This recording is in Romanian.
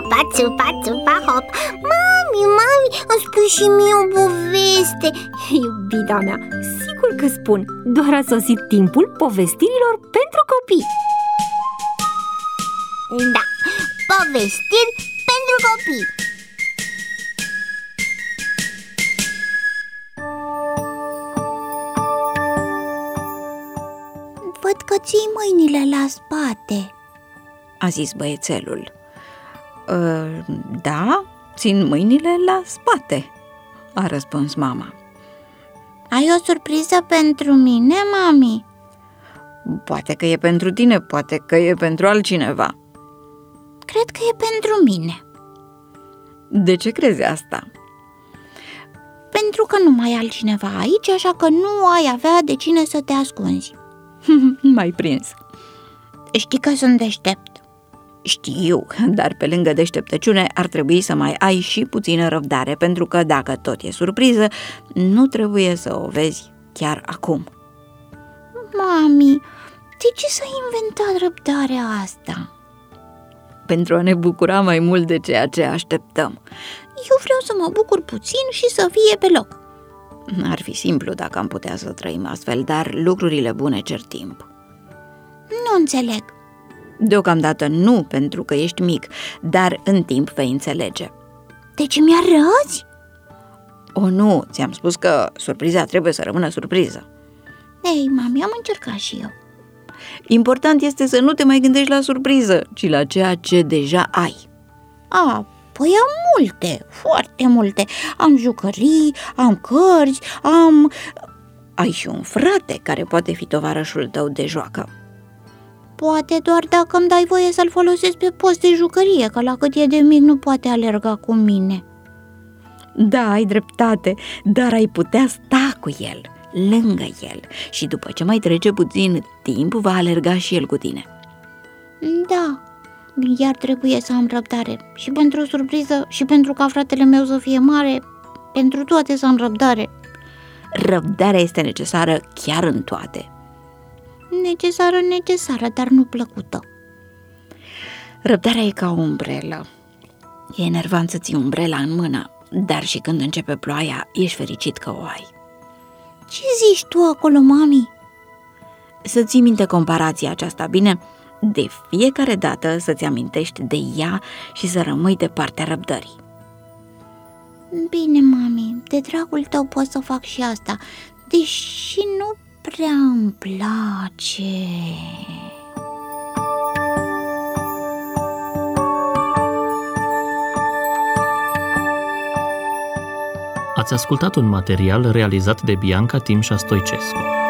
țupa, țupa, țupa, hop. Mami, îmi spui și mie o poveste. Iubita mea, sigur că spun. Doar a sosit timpul povestirilor pentru copii. Da, povestiri pentru copii. Văd că ții mâinile la spate, a zis băiețelul. Da, țin mâinile la spate, a răspuns mama. Ai o surpriză pentru mine, mami? Poate că e pentru tine, poate că e pentru altcineva. Cred că e pentru mine. De ce crezi asta? Pentru că nu mai ai altcineva aici, așa că nu ai avea de cine să te ascunzi. M-ai prins. Știi că sunt deștept. Știu, dar pe lângă deșteptăciune ar trebui să mai ai și puțină răbdare, pentru că dacă tot e surpriză, nu trebuie să o vezi chiar acum. Mami, de ce s-a inventat răbdarea asta? Pentru a ne bucura mai mult de ceea ce așteptăm. Eu vreau să mă bucur puțin și să fie pe loc. Ar fi simplu dacă am putea să trăim astfel, dar lucrurile bune cer timp. Nu înțeleg. Deocamdată nu, pentru că ești mic, dar în timp vei înțelege. Deci mi-arăți? O, nu, ți-am spus că surpriza trebuie să rămână surpriză. Ei, mami, am încercat și eu. Important este să nu te mai gândești la surpriză, ci la ceea ce deja ai. Păi am multe, foarte multe. Am jucării, am cărți, Ai și un frate care poate fi tovarășul tău de joacă. Poate doar dacă îmi dai voie să-l folosesc pe post de jucărie, că la cât e de mic nu poate alerga cu mine. Da, ai dreptate, dar ai putea sta cu el, lângă el, și după ce mai trece puțin timp, va alerga și el cu tine. Da, iar trebuie să am răbdare și pentru o surpriză și pentru ca fratele meu să fie mare, pentru toate să am răbdare. Răbdarea este necesară chiar în toate. Necesară, dar nu plăcută. Răbdarea e ca o umbrelă. E enervant să ții umbrela în mână, dar și când începe ploaia, ești fericit că o ai. Ce zici tu acolo, mami? Să ții minte comparația aceasta, bine? De fiecare dată să-ți amintești de ea și să rămâi de partea răbdării. Bine, mami, de dragul tău pot să fac și asta, deși nu prea îmi place. Ați ascultat un material realizat de Bianca Timșa Stoicescu.